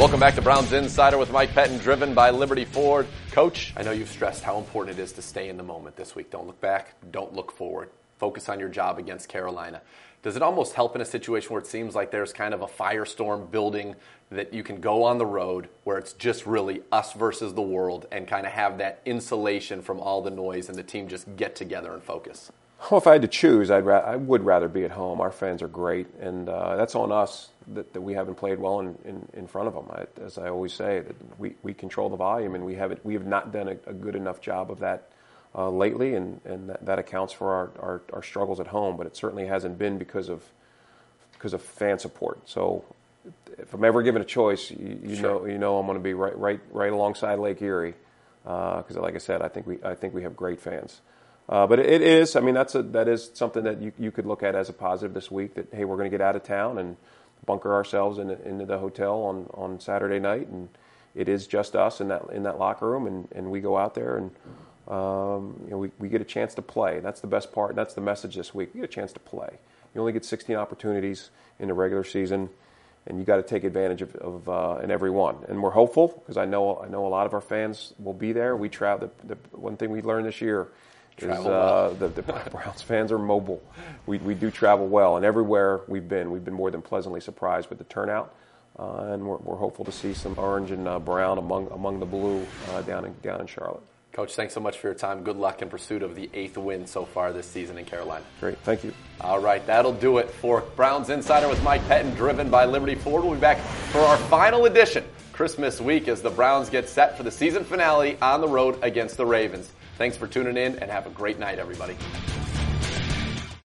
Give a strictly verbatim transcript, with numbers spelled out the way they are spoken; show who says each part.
Speaker 1: Welcome back to Browns Insider with Mike Pettine, driven by Liberty Ford. Coach, I know you've stressed how important it is to stay in the moment this week. Don't look back. Don't look forward. Focus on your job against Carolina. Does it almost help in a situation where it seems like there's kind of a firestorm building that you can go on the road where it's just really us versus the world and kind of have that insulation from all the noise and the team just get together and focus?
Speaker 2: Well, if I had to choose, I'd ra- I would rather be at home. Our fans are great, and uh, that's on us that, that we haven't played well in, in, in front of them. I, as I always say, that we, we control the volume, and we haven't we have not done a, a good enough job of that uh, lately, and, and that, that accounts for our, our, our struggles at home. But it certainly hasn't been because of because of fan support. So if I'm ever given a choice, you, you
Speaker 1: Sure.
Speaker 2: know you know I'm going to be right right right alongside Lake Erie, because uh, like I said, I think we I think we have great fans. Uh, but it is, I mean, that's a, that is something that you, you could look at as a positive this week, that, hey, we're going to get out of town and bunker ourselves in, into the hotel on, on Saturday night, and it is just us in that in that locker room, and, and we go out there and um, you know, we, we get a chance to play. That's the best part. That's the message this week. We get a chance to play. You only get sixteen opportunities in the regular season, and you got to take advantage of, of uh, in every one. And we're hopeful, because I know I know a lot of our fans will be there. We travel. The, the one thing we learned this year is uh, well. the, the Browns fans are mobile. We we do travel well, and everywhere we've been, we've been more than pleasantly surprised with the turnout, uh, and we're, we're hopeful to see some orange and uh, brown among among the blue uh, down in down in Charlotte.
Speaker 1: Coach, thanks so much for your time. Good luck in pursuit of the eighth win so far this season in Carolina.
Speaker 2: Great, thank you.
Speaker 1: All right, that'll do it for Browns Insider with Mike Pettine, driven by Liberty Ford. We'll be back for our final edition, Christmas week, as the Browns get set for the season finale on the road against the Ravens. Thanks for tuning in, and have a great night, everybody.